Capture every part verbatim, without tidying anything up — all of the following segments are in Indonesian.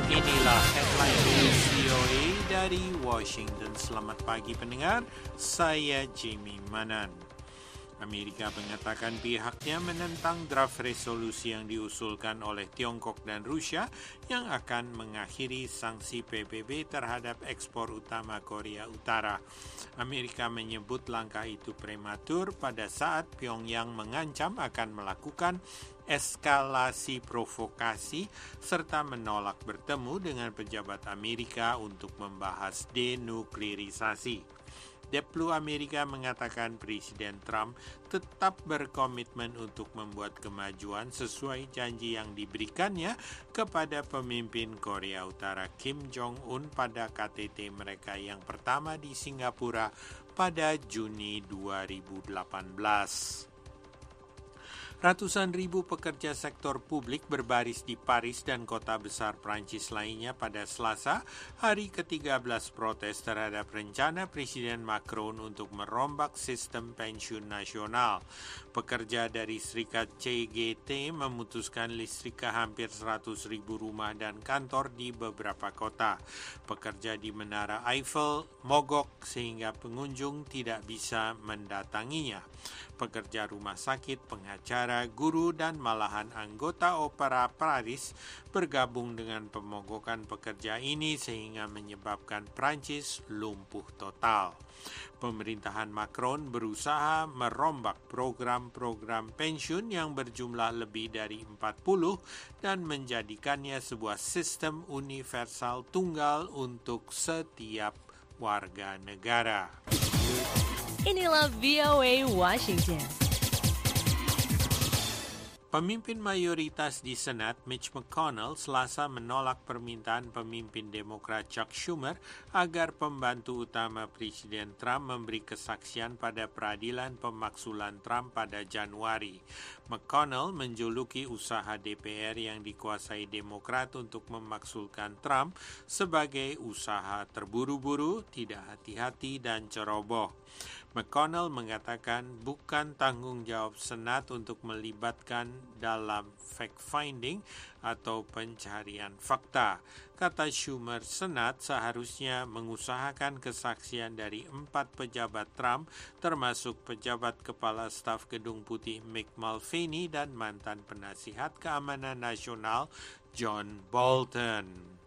Inilah headline news V O A dari Washington. Selamat pagi pendengar, saya Jimmy Manan. Amerika mengatakan pihaknya menentang draft resolusi yang diusulkan oleh Tiongkok dan Rusia yang akan mengakhiri sanksi P B B terhadap ekspor utama Korea Utara. Amerika menyebut langkah itu prematur pada saat Pyongyang mengancam akan melakukan eskalasi provokasi serta menolak bertemu dengan pejabat Amerika untuk membahas denuklirisasi. Deplu Amerika mengatakan Presiden Trump tetap berkomitmen untuk membuat kemajuan sesuai janji yang diberikannya kepada pemimpin Korea Utara Kim Jong-un pada K T T mereka yang pertama di Singapura pada Juni dua ribu delapan belas. Ratusan ribu pekerja sektor publik berbaris di Paris dan kota besar Prancis lainnya pada Selasa, hari ke tiga belas protes terhadap rencana Presiden Macron untuk merombak sistem pensiun nasional. Pekerja dari Serikat C G T memutuskan listrika hampir seratus ribu rumah dan kantor di beberapa kota. Pekerja di Menara Eiffel mogok sehingga pengunjung tidak bisa mendatanginya. Pekerja rumah sakit, pengacara, guru, dan malahan anggota opera Paris bergabung dengan pemogokan pekerja ini sehingga menyebabkan Prancis lumpuh total. Pemerintahan Macron berusaha merombak program-program pensiun yang berjumlah lebih dari empat puluh dan menjadikannya sebuah sistem universal tunggal untuk setiap warga negara. Inilah V O A Washington. Pemimpin mayoritas di Senat, Mitch McConnell, Selasa menolak permintaan pemimpin Demokrat Chuck Schumer agar pembantu utama Presiden Trump memberi kesaksian pada peradilan pemaksulan Trump pada Januari. McConnell menjuluki usaha D P R yang dikuasai Demokrat untuk memaksulkan Trump sebagai usaha terburu-buru, tidak hati-hati, dan ceroboh. McConnell mengatakan bukan tanggung jawab Senat untuk melibatkan dalam fact-finding atau pencarian fakta. Kata Schumer, Senat seharusnya mengusahakan kesaksian dari empat pejabat Trump, termasuk pejabat Kepala Staf Gedung Putih Mick Mulvaney dan mantan penasihat keamanan nasional John Bolton.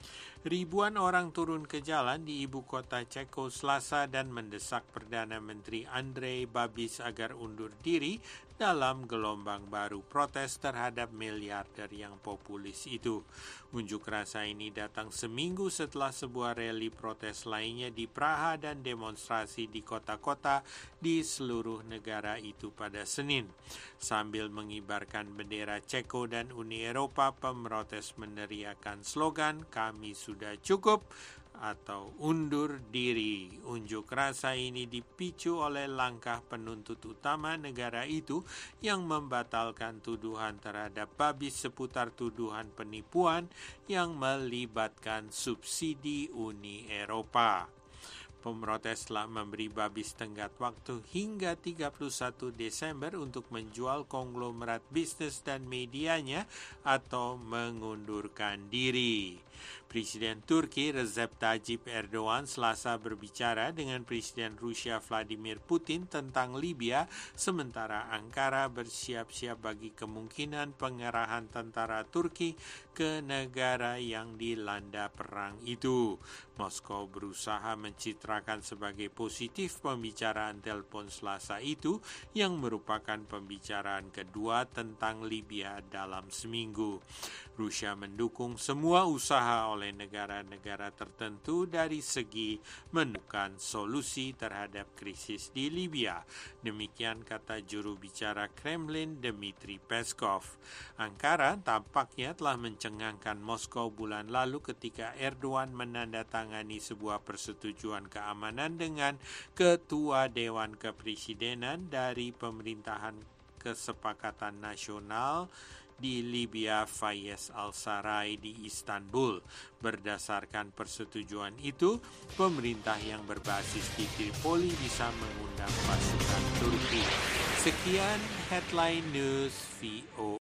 Ribuan orang turun ke jalan di ibu kota Ceko Selasa dan mendesak Perdana Menteri Andrej Babis agar undur diri dalam gelombang baru protes terhadap miliarder yang populis itu. Unjuk rasa ini datang seminggu setelah sebuah rally protes lainnya di Praha dan demonstrasi di kota-kota di seluruh negara itu pada Senin. Sambil mengibarkan bendera Ceko dan Uni Eropa, pemrotes meneriakan slogan "Kami sudah cukup" atau "undur diri". Unjuk rasa ini dipicu oleh langkah penuntut utama negara itu yang membatalkan tuduhan terhadap Babis seputar tuduhan penipuan yang melibatkan subsidi Uni Eropa. Pemrotes telah memberi Babis tenggat waktu hingga tiga puluh satu Desember untuk menjual konglomerat bisnis dan medianya atau mengundurkan diri. Presiden Turki Recep Tayyip Erdogan Selasa berbicara dengan Presiden Rusia Vladimir Putin tentang Libya, sementara Ankara bersiap-siap bagi kemungkinan pengerahan tentara Turki ke negara yang dilanda perang itu. Moskow berusaha mencitrakan sebagai positif pembicaraan telepon Selasa itu yang merupakan pembicaraan kedua tentang Libya dalam seminggu. Rusia mendukung semua usaha oleh negara-negara tertentu dari segi menemukan solusi terhadap krisis di Libya. Demikian kata juru bicara Kremlin Dmitry Peskov. Ankara tampaknya telah mencengangkan Moskow bulan lalu ketika Erdogan menandatangani sebuah persetujuan keamanan dengan Ketua Dewan Kepresidenan dari Pemerintahan Kesepakatan Nasional di Libya Fayez al-Sarraj di Istanbul. Berdasarkan persetujuan itu, pemerintah yang berbasis di Tripoli bisa mengundang pasukan Turki. Sekian headline news V O